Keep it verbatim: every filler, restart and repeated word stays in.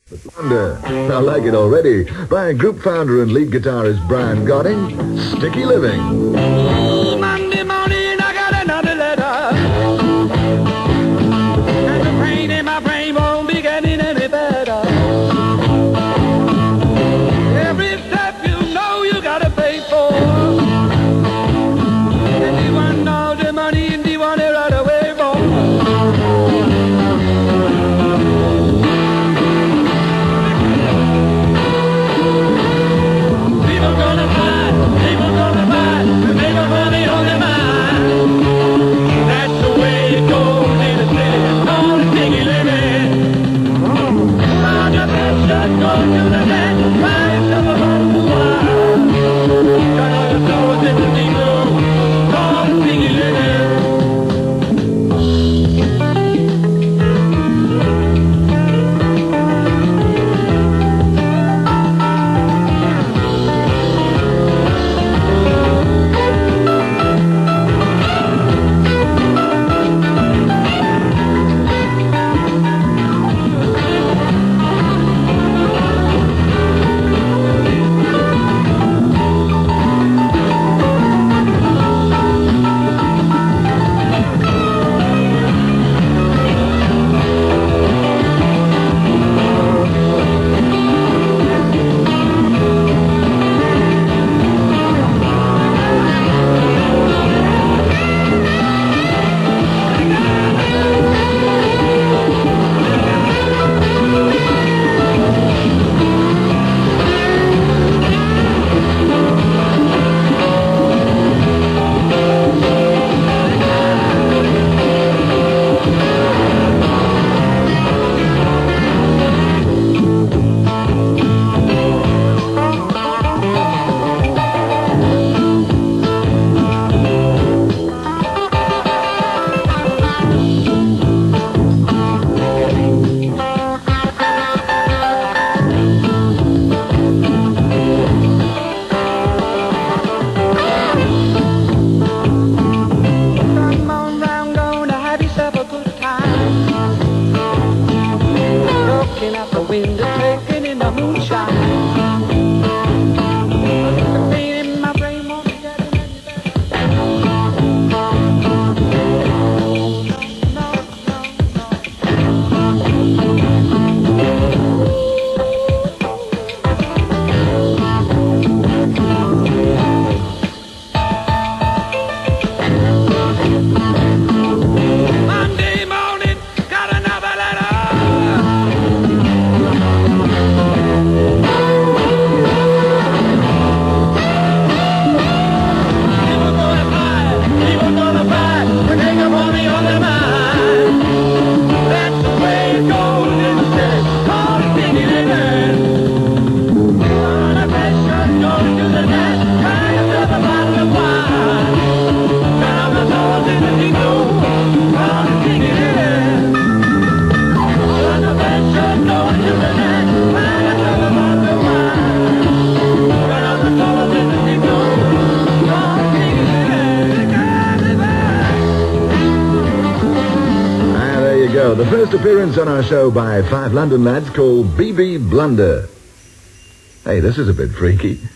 Blunder, I like it already, by group founder and lead guitarist Brian Godding, Sticky Living. Ooh, Monday morning I got another letter, and the pain in my brain won't be getting any better. Every step you know you gotta pay for, and you want all the money and you want it right away for. Out the window, taking in the moonshine. The pain in my brain won't get any better. No, Monday morning, got another letter. The first appearance on our show by five London lads called B B Blunder. Hey, this is a bit freaky.